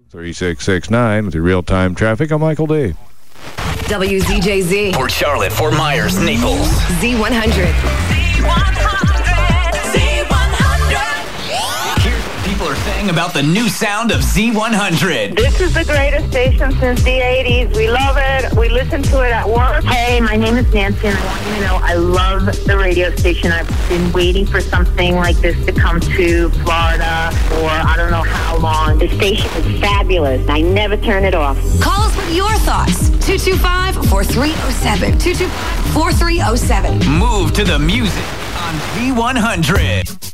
3669 with your real-time traffic. I'm Michael D. WZJZ. Port Charlotte, Fort Myers, Naples. Z100. People are saying about the new sound of Z100. This is the greatest station since the 80s. We love it. We listen to it at work. Hey, my name is Nancy, and I want you to know I love the radio station. I've been waiting for something like this to come to Florida for I don't know how long. The station is fabulous. I never turn it off. Call us with your thoughts. 225-4307. 225-4307. Move to the music on Z100.